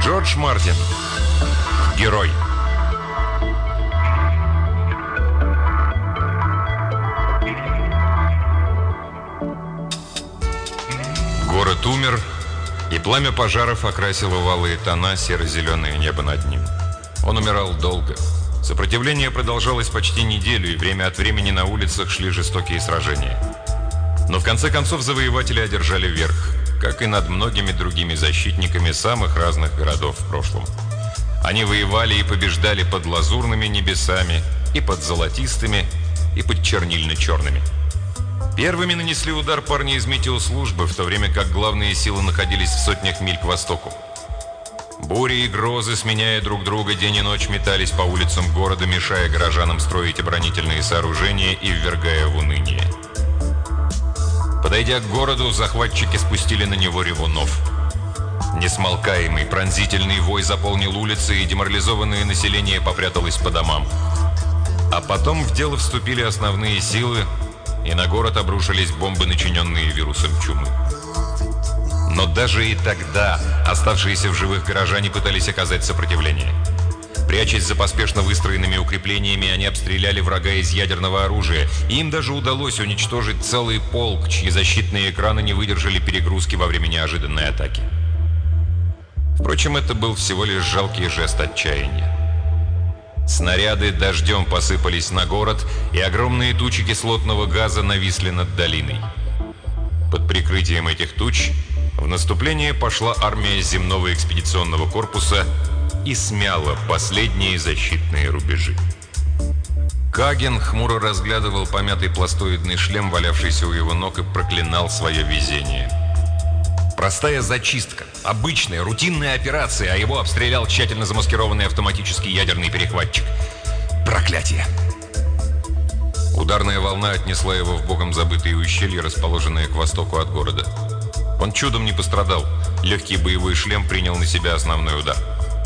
Джордж Мартин. Герой. Город умер, и пламя пожаров окрасило в алые тона серо-зеленое небо над ним. Он умирал долго. Сопротивление продолжалось почти неделю, и время от времени на улицах шли жестокие сражения. Но в конце концов завоеватели одержали верх, как и над многими другими защитниками самых разных городов в прошлом. Они воевали и побеждали под лазурными небесами, и под золотистыми, и под чернильно-черными. Первыми нанесли удар парни из метеослужбы, в то время как главные силы находились в сотнях миль к востоку. Бури и грозы, сменяя друг друга, день и ночь метались по улицам города, мешая горожанам строить оборонительные сооружения и ввергая в уныние. Подойдя к городу, захватчики спустили на него ревунов. Несмолкаемый пронзительный вой заполнил улицы, и деморализованное население попряталось по домам. А потом в дело вступили основные силы, и на город обрушились бомбы, начиненные вирусом чумы. Но даже и тогда оставшиеся в живых горожане пытались оказать сопротивление. Прячась за поспешно выстроенными укреплениями, они обстреляли врага из ядерного оружия, и им даже удалось уничтожить целый полк, чьи защитные экраны не выдержали перегрузки во время неожиданной атаки. Впрочем, это был всего лишь жалкий жест отчаяния. Снаряды дождем посыпались на город, и огромные тучи кислотного газа нависли над долиной. Под прикрытием этих туч в наступление пошла армия земного экспедиционного корпуса и смяла последние защитные рубежи. Каген хмуро разглядывал помятый пластоидный шлем, валявшийся у его ног, и проклинал свое везение. Простая зачистка, обычная, рутинная операция, а его обстрелял тщательно замаскированный автоматический ядерный перехватчик. Проклятие! Ударная волна отнесла его в богом забытые ущелья, расположенные к востоку от города. Он чудом не пострадал. Легкий боевой шлем принял на себя основной удар.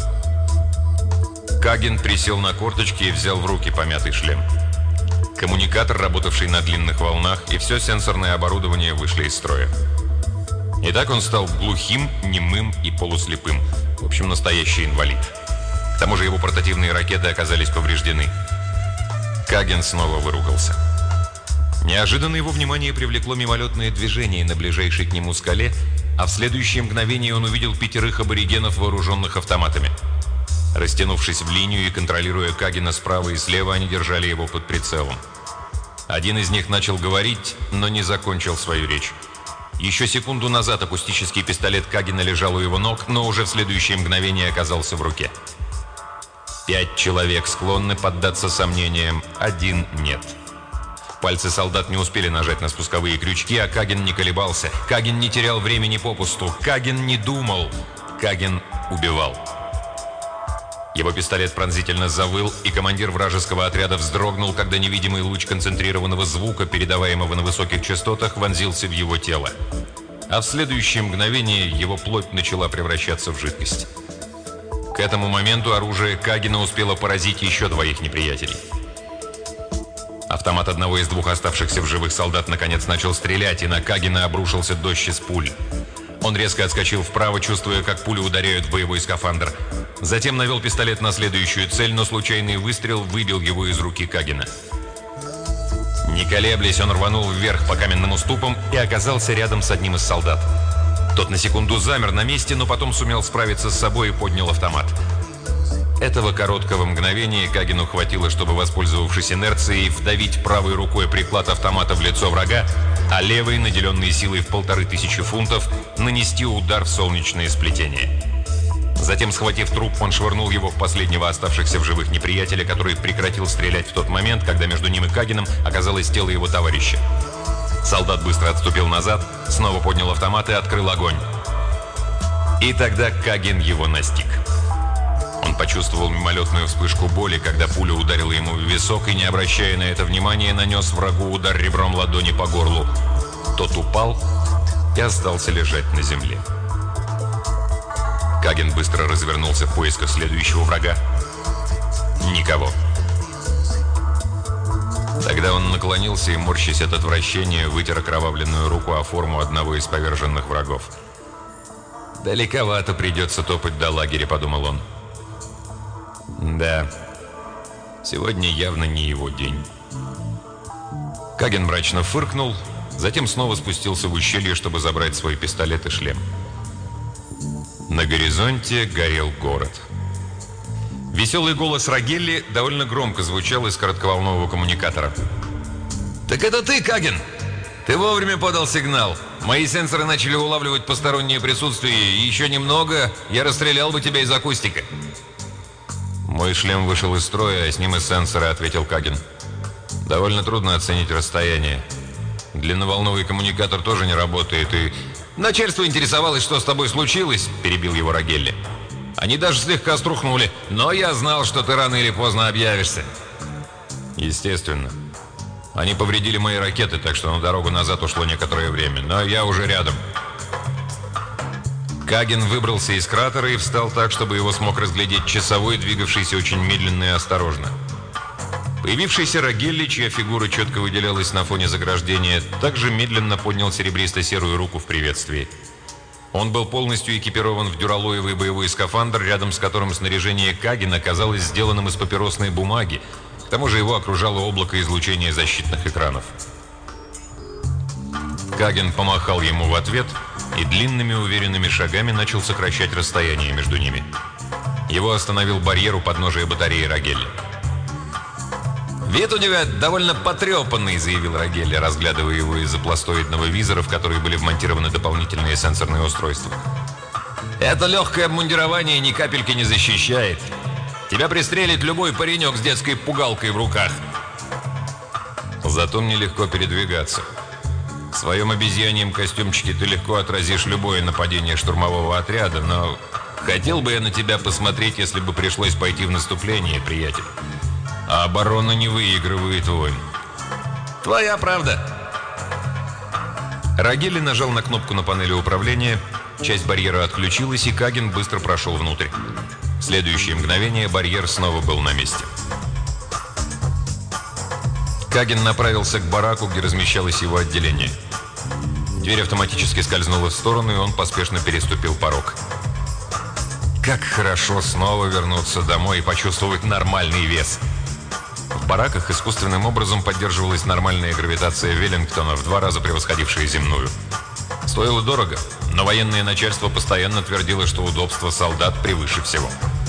Каген присел на корточки и взял в руки помятый шлем. Коммуникатор, работавший на длинных волнах, и все сенсорное оборудование вышли из строя. Итак, он стал глухим, немым и полуслепым. В общем, настоящий инвалид. К тому же его портативные ракеты оказались повреждены. Каген снова выругался. Неожиданно его внимание привлекло мимолетное движение на ближайшей к нему скале, а в следующее мгновение он увидел 5 аборигенов, вооруженных автоматами. Растянувшись в линию и контролируя Кагена справа и слева, они держали его под прицелом. Один из них начал говорить, но не закончил свою речь. Еще секунду назад акустический пистолет Кагена лежал у его ног, но уже в следующее мгновение оказался в руке. 5 человек склонны поддаться сомнениям, 1 нет. Пальцы солдат не успели нажать на спусковые крючки, а Каген не колебался. Каген не терял времени попусту. Каген не думал. Каген убивал. Его пистолет пронзительно завыл, и командир вражеского отряда вздрогнул, когда невидимый луч концентрированного звука, передаваемого на высоких частотах, вонзился в его тело. А в следующее мгновение его плоть начала превращаться в жидкость. К этому моменту оружие Кагена успело поразить еще 2 неприятелей. Автомат одного из 2 оставшихся в живых солдат наконец начал стрелять, и на Кагена обрушился дождь из пуль. Он резко отскочил вправо, чувствуя, как пули ударяют в боевой скафандр. Затем навел пистолет на следующую цель, но случайный выстрел выбил его из руки Кагена. Не колеблясь, он рванул вверх по каменным уступам и оказался рядом с одним из солдат. Тот на секунду замер на месте, но потом сумел справиться с собой и поднял автомат. Этого короткого мгновения Кагену хватило, чтобы, воспользовавшись инерцией, вдавить правой рукой приклад автомата в лицо врага, а левой, наделенной силой в 1500 фунтов, нанести удар в солнечное сплетение. Затем, схватив труп, он швырнул его в последнего оставшихся в живых неприятеля, который прекратил стрелять в тот момент, когда между ним и Кагеном оказалось тело его товарища. Солдат быстро отступил назад, снова поднял автомат и открыл огонь. И тогда Каген его настиг. Он почувствовал мимолетную вспышку боли, когда пуля ударила ему в висок, и, не обращая на это внимания, нанес врагу удар ребром ладони по горлу. Тот упал и остался лежать на земле. Каген быстро развернулся в поисках следующего врага. Никого. Тогда он наклонился и, морщась от отвращения, вытер окровавленную руку о форму одного из поверженных врагов. «Далековато придется топать до лагеря», — подумал он. Да, сегодня явно не его день. Каген мрачно фыркнул, затем снова спустился в ущелье, чтобы забрать свой пистолет и шлем. На горизонте горел город. Веселый голос Рагелли довольно громко звучал из коротковолнового коммуникатора. «Так это ты, Каген! Ты вовремя подал сигнал. Мои сенсоры начали улавливать постороннее присутствие, и еще немного я расстрелял бы тебя из акустика». «Мой шлем вышел из строя, а с ним и сенсоры», — ответил Каген. «Довольно трудно оценить расстояние. Длинноволновый коммуникатор тоже не работает, и...» «Начальство интересовалось, что с тобой случилось», — перебил его Рагелли. «Они даже слегка струхнули, но я знал, что ты рано или поздно объявишься». «Естественно. Они повредили мои ракеты, так что на дорогу назад ушло некоторое время, но я уже рядом». Каген выбрался из кратера и встал так, чтобы его смог разглядеть часовой, двигавшийся очень медленно и осторожно. Появившийся Рагелли, чья фигура четко выделялась на фоне заграждения, также медленно поднял серебристо-серую руку в приветствии. Он был полностью экипирован в дюралоевый боевой скафандр, рядом с которым снаряжение Кагена оказалось сделанным из папиросной бумаги. К тому же его окружало облако излучения защитных экранов. Каген помахал ему в ответ и длинными уверенными шагами начал сокращать расстояние между ними. Его остановил барьер у подножия батареи Рагелли. «Вид у тебя довольно потрепанный», — заявил Рагелли, разглядывая его из-за пластоидного визора, в который были вмонтированы дополнительные сенсорные устройства. «Это легкое обмундирование ни капельки не защищает. Тебя пристрелит любой паренек с детской пугалкой в руках». «Зато мне легко передвигаться. В своем обезьяньем костюмчике ты легко отразишь любое нападение штурмового отряда, но хотел бы я на тебя посмотреть, если бы пришлось пойти в наступление, приятель. А оборона не выигрывает войн». «Твоя правда». Рагелли нажал на кнопку на панели управления, часть барьера отключилась, и Каген быстро прошел внутрь. В следующее мгновение барьер снова был на месте. Каген направился к бараку, где размещалось его отделение. Дверь автоматически скользнула в сторону, и он поспешно переступил порог. Как хорошо снова вернуться домой и почувствовать нормальный вес. В бараках искусственным образом поддерживалась нормальная гравитация Веллингтона, в 2 раза превосходившая земную. Стоило дорого, но военное начальство постоянно твердило, что удобство солдат превыше всего.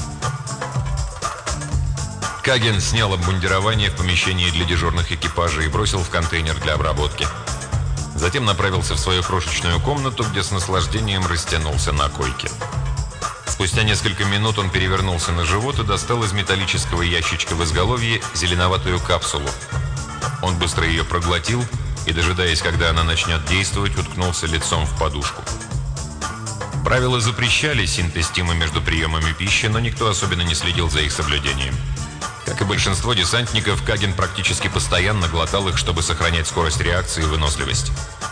Каген снял обмундирование в помещении для дежурных экипажей и бросил в контейнер для обработки. Затем направился в свою крошечную комнату, где с наслаждением растянулся на койке. Спустя несколько минут он перевернулся на живот и достал из металлического ящичка в изголовье зеленоватую капсулу. Он быстро ее проглотил и, дожидаясь, когда она начнет действовать, уткнулся лицом в подушку. Правила запрещали синтез тима между приемами пищи, но никто особенно не следил за их соблюдением. Как и большинство десантников, Каген практически постоянно глотал их, чтобы сохранять скорость реакции и выносливость.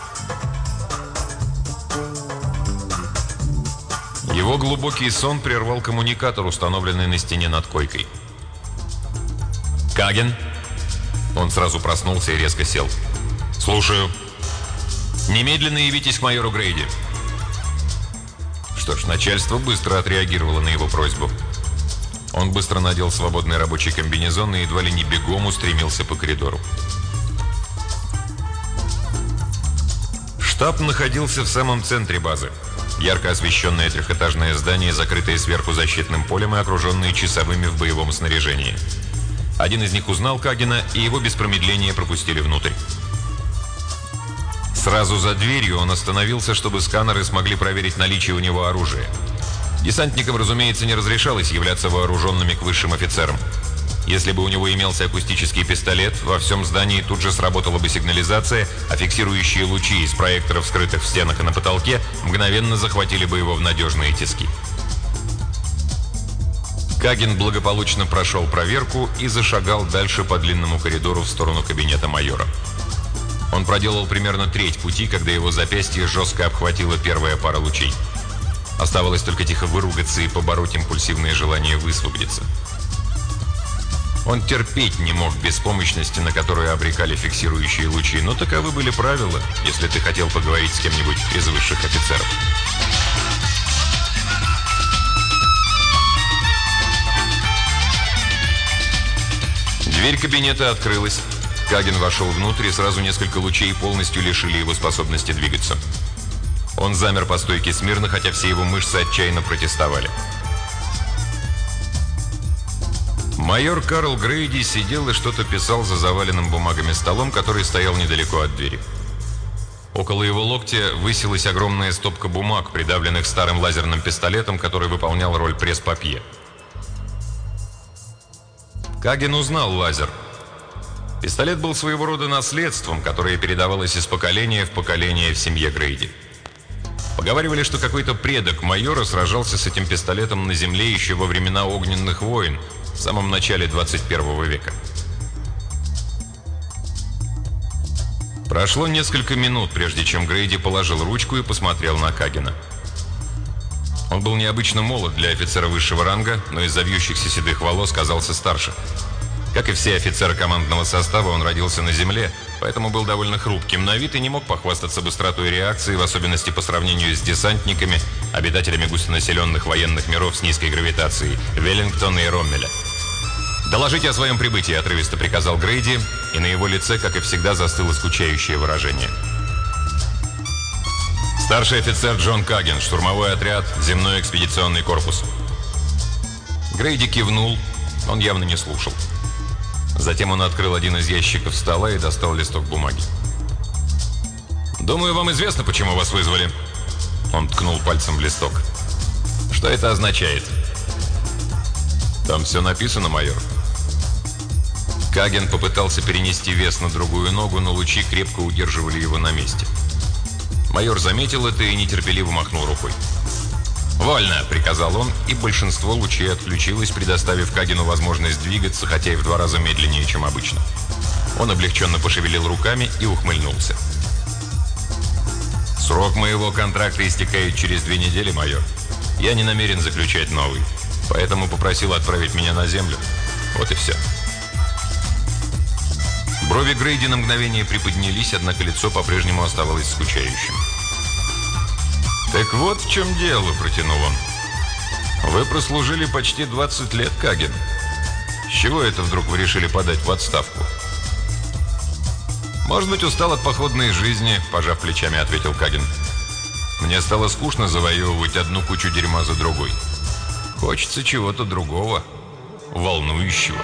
Его глубокий сон прервал коммуникатор, установленный на стене над койкой. «Каген?» Он сразу проснулся и резко сел. «Слушаю». «Немедленно явитесь к майору Грейди». Что ж, начальство быстро отреагировало на его просьбу. Он быстро надел свободный рабочий комбинезон и едва ли не бегом устремился по коридору. Штаб находился в самом центре базы. Ярко освещенное трехэтажное здание, закрытое сверху защитным полем и окруженное часовыми в боевом снаряжении. Один из них узнал Кагена, и его без промедления пропустили внутрь. Сразу за дверью он остановился, чтобы сканеры смогли проверить наличие у него оружия. Десантникам, разумеется, не разрешалось являться вооруженными к высшим офицерам. Если бы у него имелся акустический пистолет, во всем здании тут же сработала бы сигнализация, а фиксирующие лучи из проекторов, скрытых в стенах и на потолке, мгновенно захватили бы его в надежные тиски. Каген благополучно прошел проверку и зашагал дальше по длинному коридору в сторону кабинета майора. Он проделал примерно треть пути, когда его запястье жестко обхватила первая пара лучей. Оставалось только тихо выругаться и побороть импульсивное желание высвободиться. Он терпеть не мог беспомощности, на которую обрекали фиксирующие лучи, но таковы были правила, если ты хотел поговорить с кем-нибудь из высших офицеров. Дверь кабинета открылась. Каген вошел внутрь, и сразу несколько лучей полностью лишили его способности двигаться. Он замер по стойке смирно, хотя все его мышцы отчаянно протестовали. Майор Карл Грейди сидел и что-то писал за заваленным бумагами столом, который стоял недалеко от двери. Около его локтя высилась огромная стопка бумаг, придавленных старым лазерным пистолетом, который выполнял роль пресс-папье. Каген узнал лазер. Пистолет был своего рода наследством, которое передавалось из поколения в поколение в семье Грейди. Поговаривали, что какой-то предок майора сражался с этим пистолетом на земле еще во времена огненных войн, в самом начале 21 века. Прошло несколько минут, прежде чем Грейди положил ручку и посмотрел на Кагена. Он был необычно молод для офицера высшего ранга, но из-за вьющихся седых волос казался старше. Как и все офицеры командного состава, он родился на земле, поэтому был довольно хрупким на вид и не мог похвастаться быстротой реакции, в особенности по сравнению с десантниками, обитателями густонаселенных военных миров с низкой гравитацией, Веллингтона и Роммеля. «Доложите о своем прибытии», — отрывисто приказал Грейди, и на его лице, как и всегда, застыло скучающее выражение. «Старший офицер Джон Каген, штурмовой отряд, земной экспедиционный корпус». Грейди кивнул, он явно не слушал. Затем он открыл один из ящиков стола и достал листок бумаги. «Думаю, вам известно, почему вас вызвали». Он ткнул пальцем в листок. «Что это означает?» «Там все написано, майор». Каген попытался перенести вес на другую ногу, но лучи крепко удерживали его на месте. Майор заметил это и нетерпеливо махнул рукой. «Вольно!» – приказал он, и большинство лучей отключилось, предоставив Кагену возможность двигаться, хотя и в 2 раза медленнее, чем обычно. Он облегченно пошевелил руками и ухмыльнулся. «Срок моего контракта истекает через 2 недели, майор. Я не намерен заключать новый, поэтому попросил отправить меня на землю. Вот и все». Брови Грейди на мгновение приподнялись, однако лицо по-прежнему оставалось скучающим. «Так вот в чем дело», — протянул он. «Вы прослужили почти 20 лет, Каген. С чего это вдруг вы решили подать в отставку?» «Может быть, устал от походной жизни», — пожав плечами, ответил Каген. «Мне стало скучно завоевывать одну кучу дерьма за другой. Хочется чего-то другого, волнующего».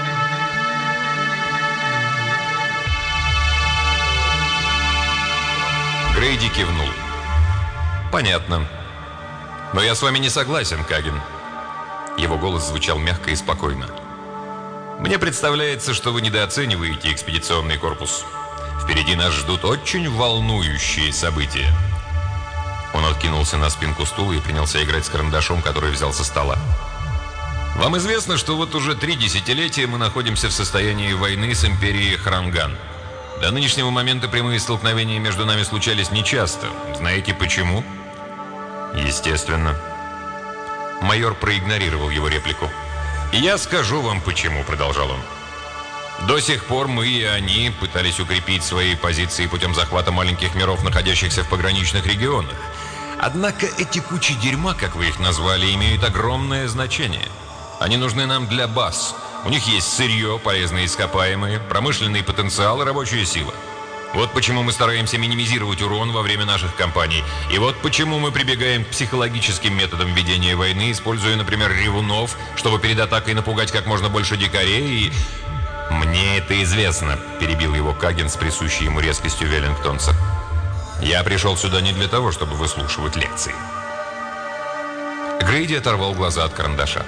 Грейди кивнул. «Понятно. Но я с вами не согласен, Каген». Его голос звучал мягко и спокойно. «Мне представляется, что вы недооцениваете экспедиционный корпус. Впереди нас ждут очень волнующие события». Он откинулся на спинку стула и принялся играть с карандашом, который взял со стола. «Вам известно, что вот уже 3 десятилетия мы находимся в состоянии войны с империей Хранган. До нынешнего момента прямые столкновения между нами случались нечасто. Знаете почему?» «Естественно». Майор проигнорировал его реплику. «Я скажу вам почему», — продолжал он. «До сих пор мы и они пытались укрепить свои позиции путем захвата маленьких миров, находящихся в пограничных регионах. Однако эти кучи дерьма, как вы их назвали, имеют огромное значение. Они нужны нам для баз. У них есть сырье, полезные ископаемые, промышленный потенциал и рабочая сила. Вот почему мы стараемся минимизировать урон во время наших кампаний. И вот почему мы прибегаем к психологическим методам ведения войны, используя, например, ревунов, чтобы перед атакой напугать как можно больше дикарей и...» «Мне это известно», — перебил его Каген с присущей ему резкостью веллингтонца. «Я пришел сюда не для того, чтобы выслушивать лекции». Грейди оторвал глаза от карандаша.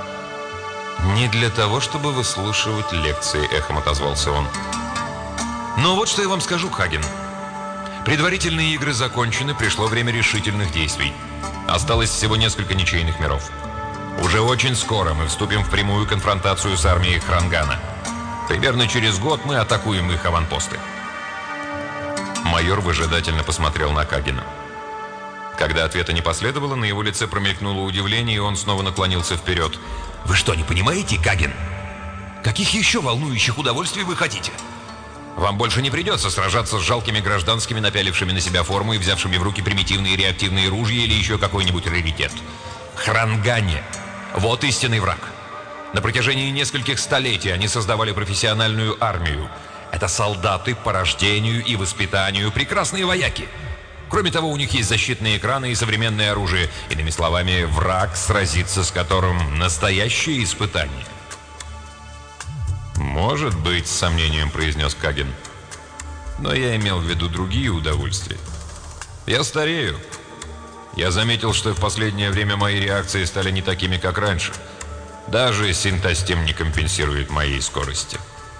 «Не для того, чтобы выслушивать лекции», — эхом отозвался он. «Но вот что я вам скажу, Каген. Предварительные игры закончены, пришло время решительных действий. Осталось всего несколько ничейных миров. Уже очень скоро мы вступим в прямую конфронтацию с армией Хрангана. Примерно через год мы атакуем их аванпосты». Майор выжидательно посмотрел на Кагена. Когда ответа не последовало, на его лице промелькнуло удивление, и он снова наклонился вперед. «Вы что, не понимаете, Каген? Каких еще волнующих удовольствий вы хотите? Вам больше не придется сражаться с жалкими гражданскими, напялившими на себя форму и взявшими в руки примитивные реактивные ружья или еще какой-нибудь раритет. Хрангане – вот истинный враг. На протяжении нескольких столетий они создавали профессиональную армию. Это солдаты по рождению и воспитанию, прекрасные вояки. Кроме того, у них есть защитные экраны и современное оружие. Иными словами, враг, сразиться с которым настоящее испытание. «Может быть», — с сомнением произнес Каген. «Но я имел в виду другие удовольствия. Я старею. Я заметил, что в последнее время мои реакции стали не такими, как раньше. Даже синтостим не компенсирует моей скорости».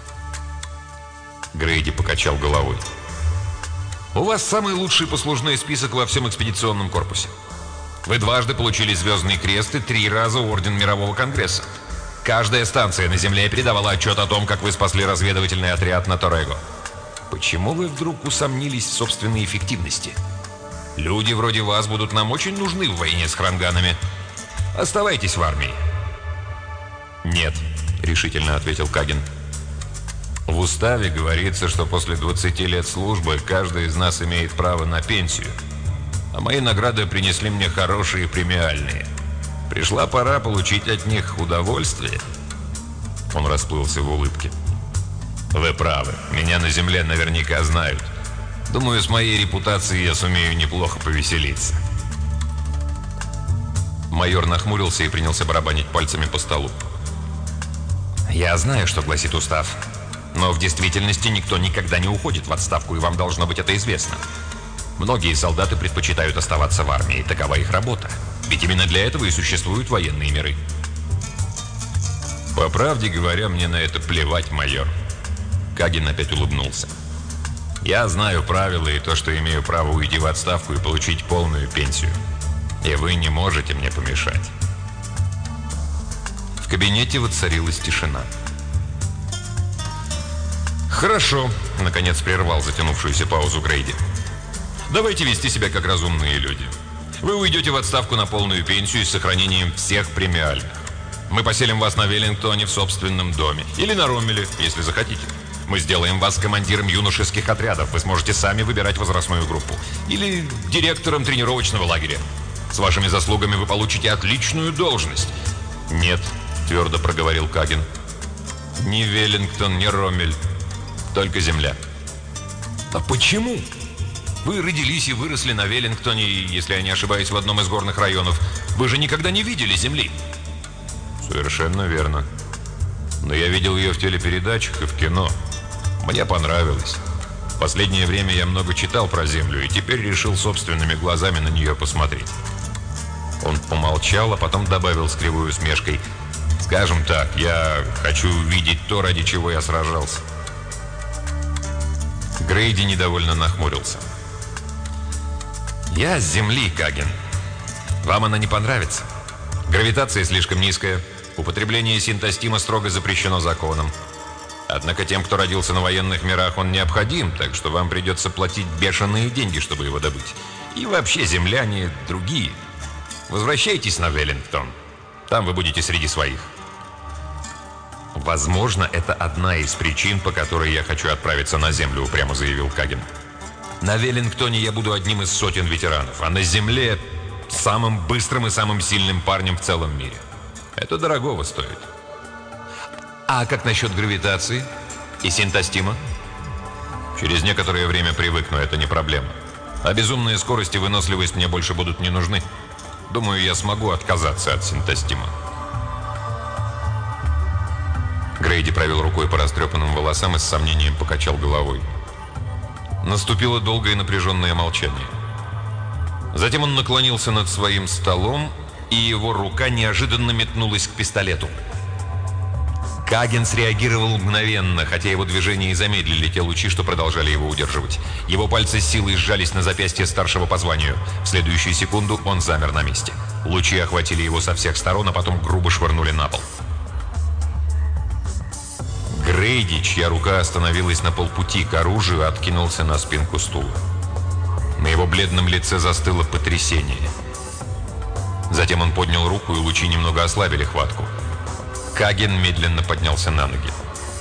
Грейди покачал головой. «У вас самый лучший послужной список во всем экспедиционном корпусе. Вы дважды получили Звездный Крест и 3 раза Орден Мирового Конгресса. Каждая станция на Земле передавала отчет о том, как вы спасли разведывательный отряд на Торрего. Почему вы вдруг усомнились в собственной эффективности? Люди вроде вас будут нам очень нужны в войне с хранганами. Оставайтесь в армии». «Нет», — решительно ответил Каген. «В уставе говорится, что после 20 лет службы каждый из нас имеет право на пенсию. А мои награды принесли мне хорошие премиальные. Пришла пора получить от них удовольствие». Он расплылся в улыбке. «Вы правы. Меня на земле наверняка знают. Думаю, с моей репутацией я сумею неплохо повеселиться». Майор нахмурился и принялся барабанить пальцами по столу. «Я знаю, что гласит устав. Но в действительности никто никогда не уходит в отставку, и вам должно быть это известно. Многие солдаты предпочитают оставаться в армии. Такова их работа. Ведь именно для этого и существуют военные миры». «По правде говоря, мне на это плевать, майор». Каген опять улыбнулся. «Я знаю правила и то, что имею право уйти в отставку и получить полную пенсию. И вы не можете мне помешать». В кабинете воцарилась тишина. «Хорошо», — наконец прервал затянувшуюся паузу Грейди. «Давайте вести себя как разумные люди. Вы уйдете в отставку на полную пенсию с сохранением всех премиальных. Мы поселим вас на Веллингтоне в собственном доме. Или на Роммеле, если захотите. Мы сделаем вас командиром юношеских отрядов. Вы сможете сами выбирать возрастную группу. Или директором тренировочного лагеря. С вашими заслугами вы получите отличную должность». «Нет», — твердо проговорил Каген. «Ни Веллингтон, ни Роммель. Только земля». «А почему? Вы родились и выросли на Веллингтоне, если я не ошибаюсь, в одном из горных районов. Вы же никогда не видели земли». «Совершенно верно. Но я видел ее в телепередачах и в кино. Мне понравилось. В последнее время я много читал про Землю и теперь решил собственными глазами на нее посмотреть». Он помолчал, а потом добавил с кривой усмешкой: «Скажем так, я хочу увидеть то, ради чего я сражался». Грейди недовольно нахмурился. «Я с Земли, Каген. Вам она не понравится. Гравитация слишком низкая. Употребление синтостима строго запрещено законом. Однако тем, кто родился на военных мирах, он необходим, так что вам придется платить бешеные деньги, чтобы его добыть. И вообще земляне другие. Возвращайтесь на Веллингтон. Там вы будете среди своих». «Возможно, это одна из причин, по которой я хочу отправиться на Землю», — упрямо заявил Каген. «На Веллингтоне я буду одним из сотен ветеранов, а на Земле — самым быстрым и самым сильным парнем в целом мире. Это дорогого стоит». «А как насчет гравитации и синтостима?» «Через некоторое время привыкну, это не проблема. А безумные скорость и выносливость мне больше будут не нужны. Думаю, я смогу отказаться от синтостима». Грейди провел рукой по растрепанным волосам и с сомнением покачал головой. Наступило долгое напряженное молчание. Затем он наклонился над своим столом, и его рука неожиданно метнулась к пистолету. Каген среагировал мгновенно, хотя его движения и замедлили те лучи, что продолжали его удерживать. Его пальцы с силой сжались на запястье старшего по званию. В следующую секунду он замер на месте. Лучи охватили его со всех сторон, а потом грубо швырнули на пол. Грейди, чья рука остановилась на полпути к оружию, откинулся на спинку стула. На его бледном лице застыло потрясение. Затем он поднял руку, и лучи немного ослабили хватку. Каген медленно поднялся на ноги.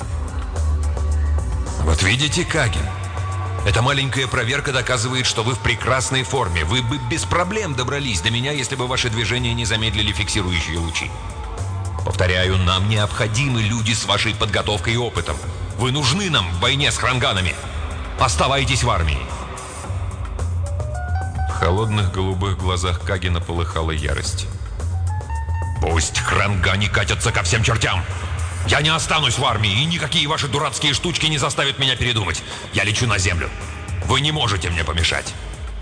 «Вот видите, Каген, эта маленькая проверка доказывает, что вы в прекрасной форме. Вы бы без проблем добрались до меня, если бы ваши движения не замедлили фиксирующие лучи. Повторяю, нам необходимы люди с вашей подготовкой и опытом. Вы нужны нам в войне с хранганами. Оставайтесь в армии. В холодных голубых глазах Кагена полыхала ярость. Пусть хрангане катятся ко всем чертям. Я не останусь в армии, и никакие ваши дурацкие штучки не заставят меня передумать. Я лечу на землю. Вы не можете мне помешать.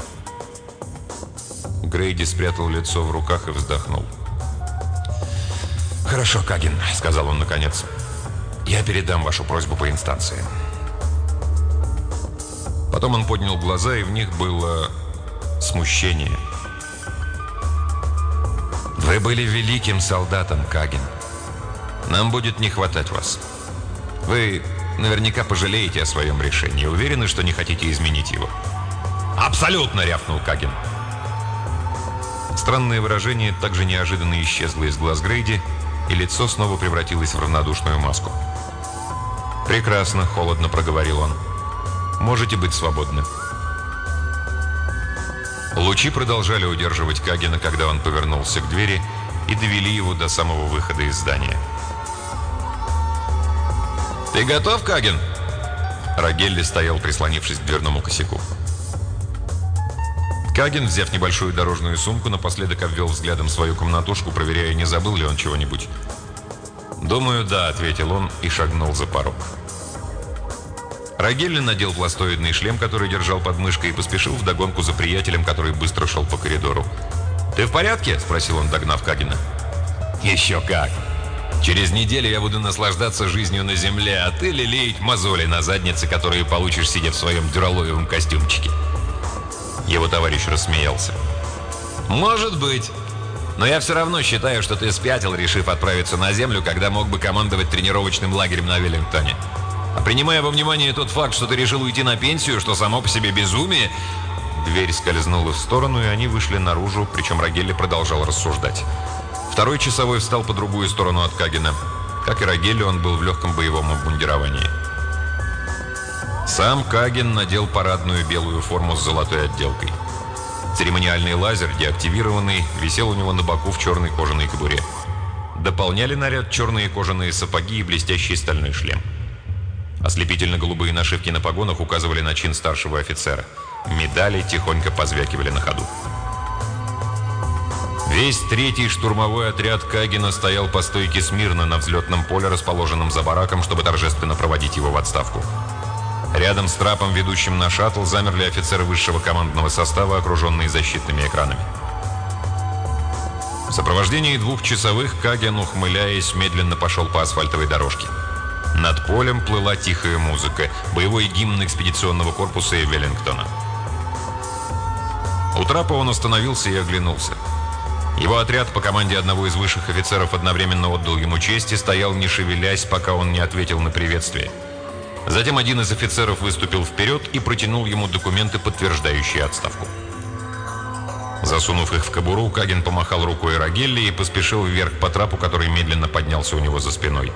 Грейди спрятал лицо в руках и вздохнул. «Хорошо, Каген», — сказал он наконец. «Я передам вашу просьбу по инстанции». Потом он поднял глаза, и в них было смущение. «Вы были великим солдатом, Каген. Нам будет не хватать вас. Вы наверняка пожалеете о своем решении. Уверены, что не хотите изменить его?» «Абсолютно!» — рявкнул Каген. Странное выражение также неожиданно исчезло из глаз Грейди, и лицо снова превратилось в равнодушную маску. «Прекрасно», — холодно проговорил он. «Можете быть свободны». Лучи продолжали удерживать Кагена, когда он повернулся к двери, и довели его до самого выхода из здания. «Ты готов, Каген?» Рагелли стоял, прислонившись к дверному косяку. Каген, взяв небольшую дорожную сумку, напоследок обвел взглядом свою комнатушку, проверяя, не забыл ли он чего-нибудь. «Думаю, да», — ответил он и шагнул за порог. Рагелли надел пластоидный шлем, который держал под мышкой, и поспешил вдогонку за приятелем, который быстро шел по коридору. «Ты в порядке?» — спросил он, догнав Кагена. «Еще как! Через неделю я буду наслаждаться жизнью на земле, а ты лелеять мозоли на заднице, которые получишь, сидя в своем дюралоевом костюмчике». Его товарищ рассмеялся. «Может быть. Но я все равно считаю, что ты спятил, решив отправиться на землю, когда мог бы командовать тренировочным лагерем на Веллингтоне. А принимая во внимание тот факт, что ты решил уйти на пенсию, что само по себе безумие...» Дверь скользнула в сторону, и они вышли наружу, причем Рагелли продолжал рассуждать. Второй часовой встал по другую сторону от Кагена. Как и Рагелли, он был в легком боевом обмундировании. Сам Каген надел парадную белую форму с золотой отделкой. Церемониальный лазер, деактивированный, висел у него на боку в черной кожаной кобуре. Дополняли наряд черные кожаные сапоги и блестящий стальной шлем. Ослепительно-голубые нашивки на погонах указывали на чин старшего офицера. Медали тихонько позвякивали на ходу. Весь третий штурмовой отряд Кагена стоял по стойке смирно на взлетном поле, расположенном за бараком, чтобы торжественно проводить его в отставку. Рядом с трапом, ведущим на шаттл, замерли офицеры высшего командного состава, окруженные защитными экранами. В сопровождении двух часовых Каген, ухмыляясь, медленно пошел по асфальтовой дорожке. Над полем плыла тихая музыка, боевой гимн экспедиционного корпуса и Веллингтона. У трапа он остановился и оглянулся. Его отряд по команде одного из высших офицеров одновременно отдал ему честь и стоял, не шевелясь, пока он не ответил на приветствие. Затем один из офицеров выступил вперед и протянул ему документы, подтверждающие отставку. Засунув их в кобуру, Каген помахал рукой Рагелли и поспешил вверх по трапу, который медленно поднялся у него за спиной.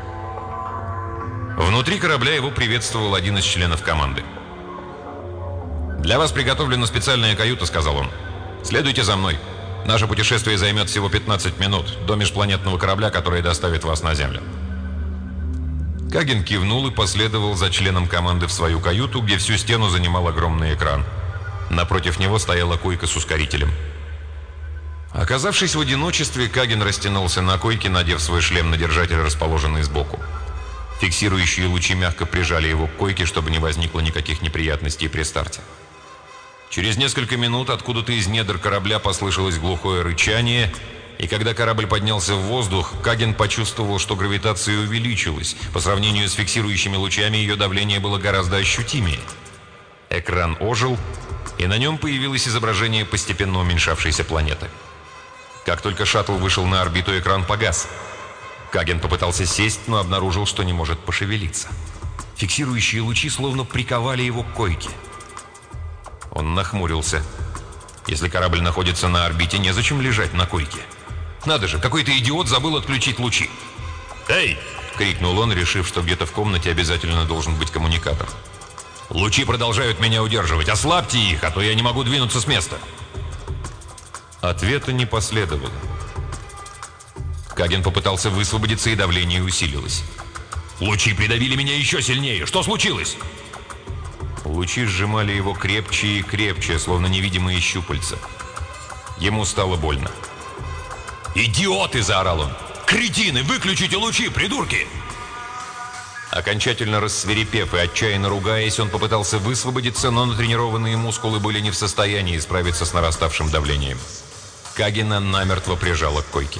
Внутри корабля его приветствовал один из членов команды. «Для вас приготовлена специальная каюта», — сказал он. «Следуйте за мной. Наше путешествие займет всего 15 минут до межпланетного корабля, который доставит вас на Землю». Каген кивнул и последовал за членом команды в свою каюту, где всю стену занимал огромный экран. Напротив него стояла койка с ускорителем. Оказавшись в одиночестве, Каген растянулся на койке, надев свой шлем на держатель, расположенный сбоку. Фиксирующие лучи мягко прижали его к койке, чтобы не возникло никаких неприятностей при старте. Через несколько минут откуда-то из недр корабля послышалось глухое рычание, и когда корабль поднялся в воздух, Каген почувствовал, что гравитация увеличилась. По сравнению с фиксирующими лучами ее давление было гораздо ощутимее. Экран ожил, и на нем появилось изображение постепенно уменьшавшейся планеты. Как только шаттл вышел на орбиту, экран погас. Каген попытался сесть, но обнаружил, что не может пошевелиться. Фиксирующие лучи словно приковали его к койке. Он нахмурился. Если корабль находится на орбите, незачем лежать на койке. Надо же, какой-то идиот забыл отключить лучи. «Эй!» — крикнул он, решив, что где-то в комнате обязательно должен быть коммуникатор. «Лучи продолжают меня удерживать. Ослабьте их, а то я не могу двинуться с места». Ответа не последовало. Каген попытался высвободиться, и давление усилилось. Лучи придавили меня еще сильнее. Что случилось? Лучи сжимали его крепче и крепче, словно невидимые щупальца. Ему стало больно. «Идиоты!» – заорал он. «Кретины! Выключите лучи, придурки!» Окончательно рассвирепев и отчаянно ругаясь, он попытался высвободиться, но натренированные мускулы были не в состоянии справиться с нараставшим давлением. Кагена намертво прижало к койке.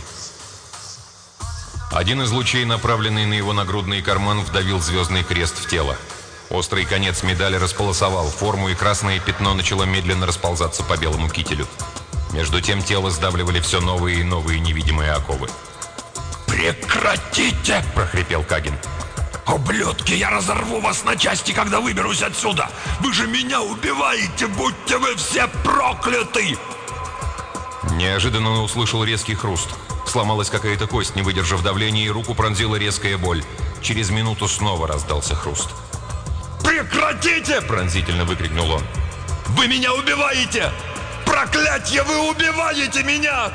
Один из лучей, направленный на его нагрудный карман, вдавил звездный крест в тело. Острый конец медали располосовал форму, и красное пятно начало медленно расползаться по белому кителю. Между тем тело сдавливали все новые и новые невидимые оковы. «Прекратите!» – прохрипел Каген. «Ублюдки, я разорву вас на части, когда выберусь отсюда! Вы же меня убиваете, будьте вы все прокляты!» Неожиданно он услышал резкий хруст. Сломалась какая-то кость, не выдержав давления, и руку пронзила резкая боль. Через минуту снова раздался хруст. «Прекратите!» – пронзительно выкрикнул он. «Вы меня убиваете! Проклятье, вы убиваете меня!»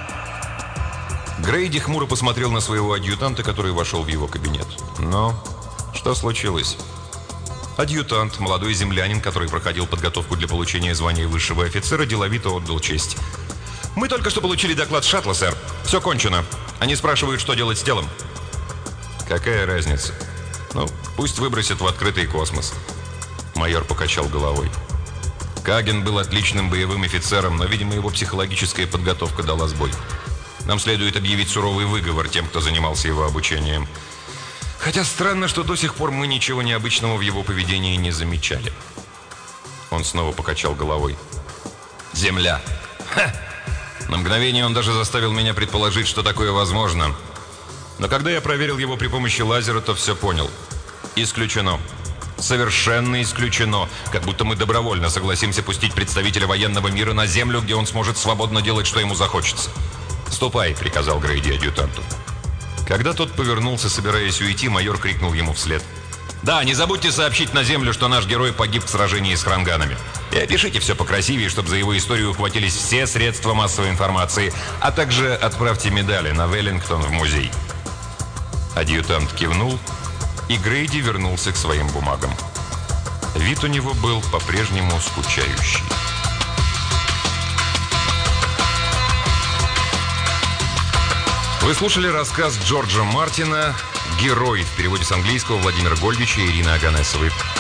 Грейди хмуро посмотрел на своего адъютанта, который вошел в его кабинет. Но что случилось? Адъютант, молодой землянин, который проходил подготовку для получения звания высшего офицера, деловито отдал честь. «Мы только что получили доклад шаттла, сэр. Все кончено. Они спрашивают, что делать с телом». «Какая разница? Ну, пусть выбросят в открытый космос». Майор покачал головой. Каген был отличным боевым офицером, но, видимо, его психологическая подготовка дала сбой. Нам следует объявить суровый выговор тем, кто занимался его обучением. Хотя странно, что до сих пор мы ничего необычного в его поведении не замечали. Он снова покачал головой. «Земля! Ха! На мгновение он даже заставил меня предположить, что такое возможно. Но когда я проверил его при помощи лазера, то все понял. Исключено. Совершенно исключено. Как будто мы добровольно согласимся пустить представителя военного мира на Землю, где он сможет свободно делать, что ему захочется. «Ступай», — приказал Грейди адъютанту. Когда тот повернулся, собираясь уйти, майор крикнул ему вслед. «Да, не забудьте сообщить на Землю, что наш герой погиб в сражении с хранганами. И опишите все покрасивее, чтобы за его историю ухватились все средства массовой информации, а также отправьте медали на Веллингтон в музей». Адъютант кивнул, и Грейди вернулся к своим бумагам. Вид у него был по-прежнему скучающий. Вы слушали рассказ Джорджа Мартина «Герой» в переводе с английского Владимира Гольдича и Ирины Аганесовой.